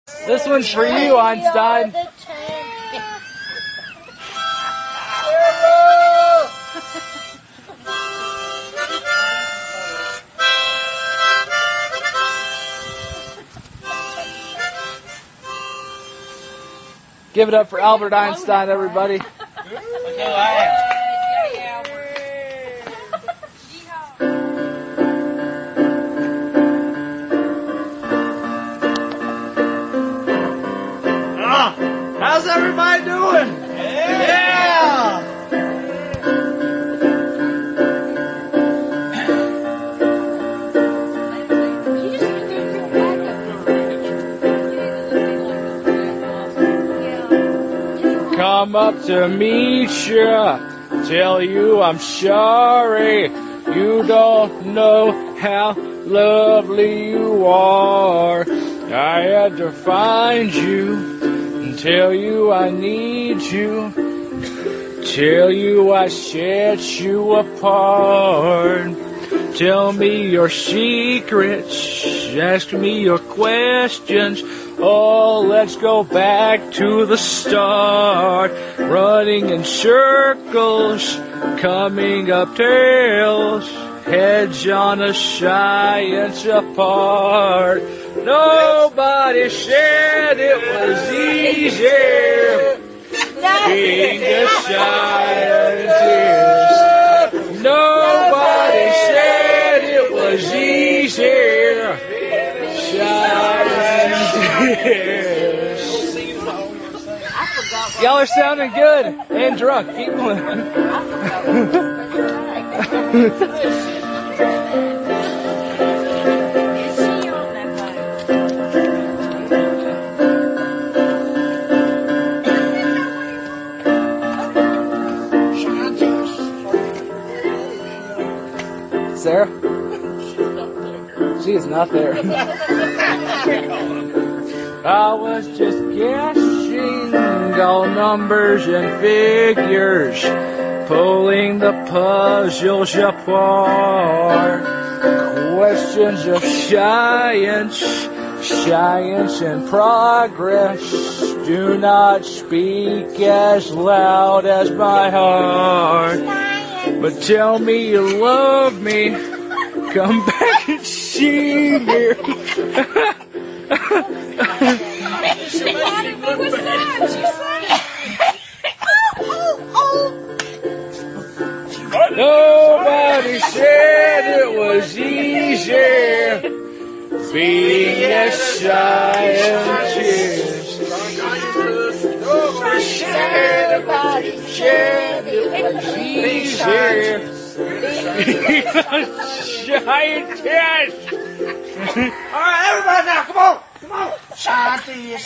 This one's for you, Einstein. Give it up for Albert Einstein, everybody. How's everybody doing? Yeah! Come up to meet ya, tell you I'm sorry. You don't know how lovely you are. I had to find you. Tell you I need you, tell you I set you apart. Tell me your secrets, ask me your questions. Oh, let's go back to the start. Running in circles, coming up tails, heads on a science apart. Nobody said it was easy being a scientist. Nobody said it was easy. Scientist. Y'all are sounding good and drunk. Keep going. Sarah? She is not there. I was just guessing all numbers and figures, pulling the puzzles apart. Questions of science, science and progress do not speak as loud as my heart. But tell me you love me, come back and see me. Nobody said it was easy being a scientist. Nobody said it was easy being a scientist. All right, everybody now, come on. Come on. Scientist.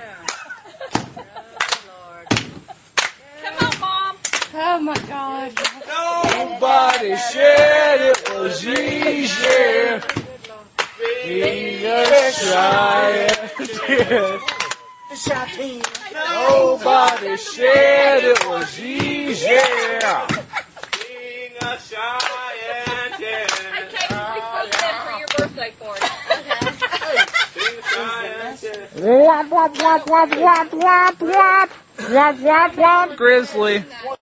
Come on, Mom. Oh my God. Nobody said it was easy being a scientist. Nobody said it was easy being a scientist. Hey, Kate, we supposed to for your birthday party. Being a scientist. Womp, womp, womp, womp, womp, womp, womp. Womp, womp, womp. Grizzly.